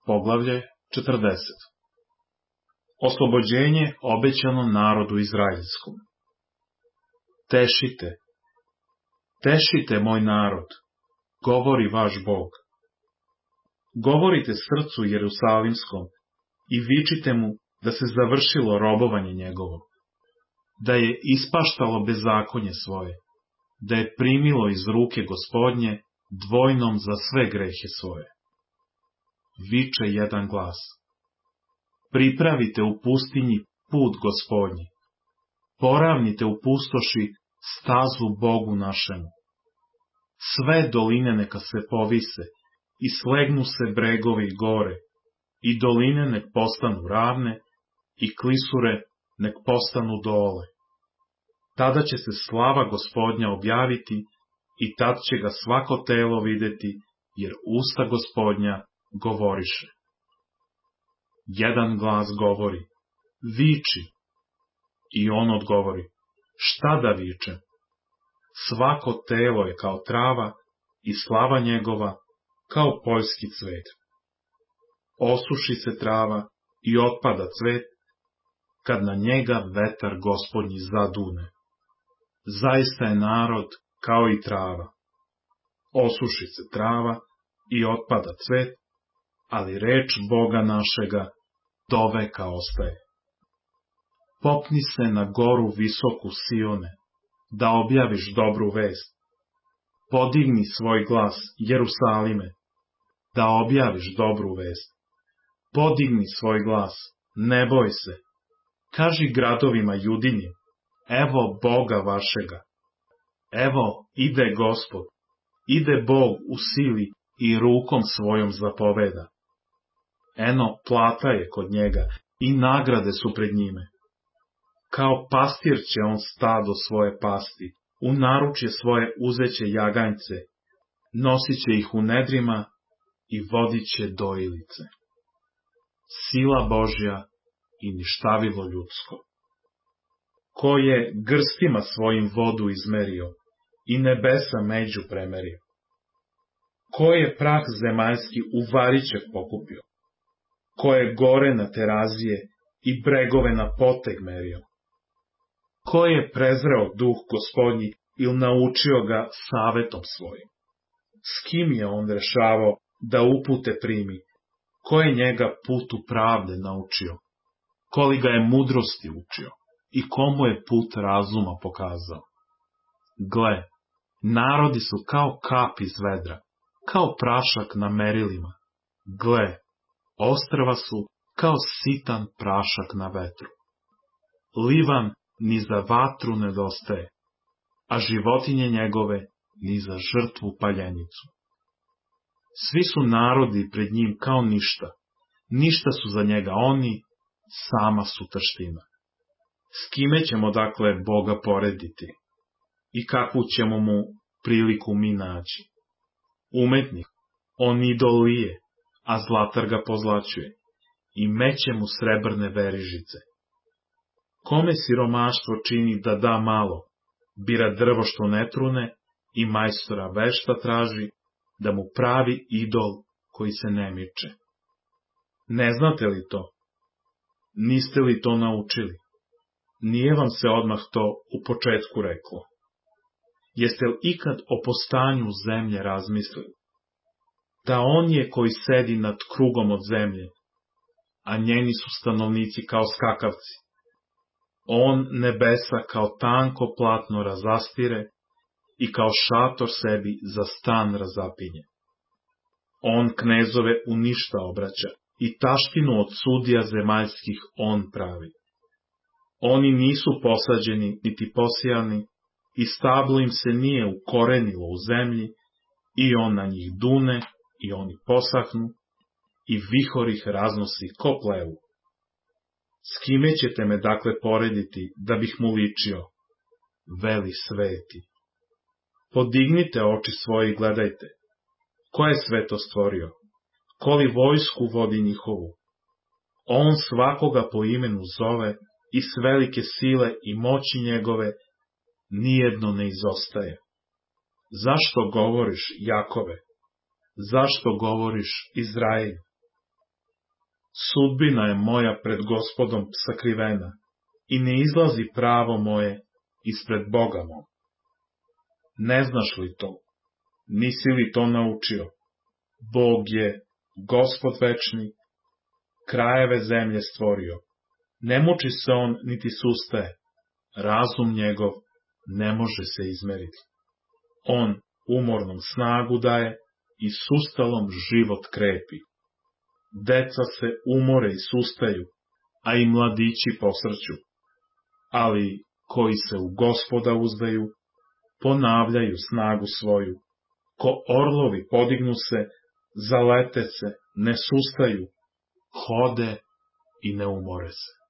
Poglavlje 40. Oslobođenje obećano narodu izraelskom. Tešite, tešite moj narod, govori vaš Bog. Govorite srcu Jerusalimskom i vičite mu da se završilo robovanje njegovo, da je ispaštalo bezakonje svoje, da je primilo iz ruke Gospodnje dvojnom za sve grehe svoje. Viče jedan glas. Pripravite u pustinji put Gospodnji. Poravnite u pustoši stazu Bogu našemu. Sve doline neka se povise i slegnu se bregovi gore, i doline nek postanu ravne, i klisure nek postanu dole. Tada će se slava Gospodnja objaviti i tad će ga svako telo videti, jer usta Gospodnja govoriše. Jedan glas govori, viči, i on odgovori, šta da vičem? Svako telo je kao trava i slava njegova kao poljski cvet. Osuši se trava i otpada cvet, kad na njega vetar Gospodnji zadune. Zaista je narod kao i trava. Osuši se trava i otpada cvet, ali reč Boga našega do veka ostaje. Popni se na goru visoku Sione, da objaviš dobru vest. Podigni svoj glas, Jerusalime, da objaviš dobru vest. Podigni svoj glas, ne boj se. Kaži gradovima Judinjim, evo Boga vašega. Evo ide Gospod, ide Bog u sili i rukom svojom zapoveda. Eno, plata je kod njega i nagrade su pred njime. Kao pastir će on stado svoje pasti, u naručje svoje uzeće jaganjce, nosit će ih u nedrima i vodit će dojilice. Sila Božja i ništavilo ljudsko. Ko je grstima svojim vodu izmerio i nebesa među premerio? Ko je prah zemaljski u variće pokupio? Ko je gore na terazije i bregove na poteg merio? Ko je prezreo duh Gospodnji ili naučio ga savetom svojim? S kim je on rešavao da upute primi? Ko je njega putu pravde naučio? Ko li ga je mudrosti učio? I komu je put razuma pokazao? Gle, narodi su kao kap iz vedra, kao prašak na merilima. Gle, ostrva su kao sitan prašak na vetru. Livan ni za vatru nedostaje, a životinje njegove ni za žrtvu paljenicu. Svi su narodi pred njim kao ništa, ništa su za njega oni, sama su taština. S kime ćemo dakle Boga porediti? I kakvu ćemo mu priliku mi naći? Umetnik, on idol lije, a zlatar ga pozlaćuje, i meće mu srebrne verižice. Kome siromaštvo čini da da malo, bira drvo što ne trune i majstora vešta traži, da mu pravi idol koji se ne miče. Ne znate li to? Niste li to naučili? Nije vam se odmah to u početku reklo. Jeste li ikad o postanju zemlje razmislili? Da on je koji sedi nad krugom od zemlje, a njeni su stanovnici kao skakavci. On nebesa kao tanko platno razastire i kao šator sebi za stan razapinje. On knezove u ništa obraća i taštinu od sudija zemaljskih on pravi. Oni nisu posađeni niti posijani i stablo im se nije ukorenilo u zemlji i on na njih dune i oni posahnu i vihor ih raznosi ko plevu. S kime ćete me dakle porediti da bih mu ličio? Veli sveti. Podignite oči svoje i gledajte. Ko je sve to stvorio? Ko li vojsku vodi njihovu? On svakoga po imenu zove i s velike sile i moći njegove nijedno ne izostaje. Zašto govoriš, Jakove? Zašto govoriš, Izraelju? Sudbina je moja pred Gospodom sakrivena i ne izlazi pravo moje ispred Boga mog. Ne znaš li to? Nisi li to naučio? Bog je, Gospod večni, krajeve zemlje stvorio. Ne muči se on niti sustaje. Razum njegov ne može se izmeriti. On umornom snagu daje i sustalom život krepi. Deca se umore i sustaju, a i mladići posrću. Ali koji se u Gospoda uzdaju, ponavljaju snagu svoju. Ko orlovi podignu se, zalete se, ne sustaju, hode i ne umore se.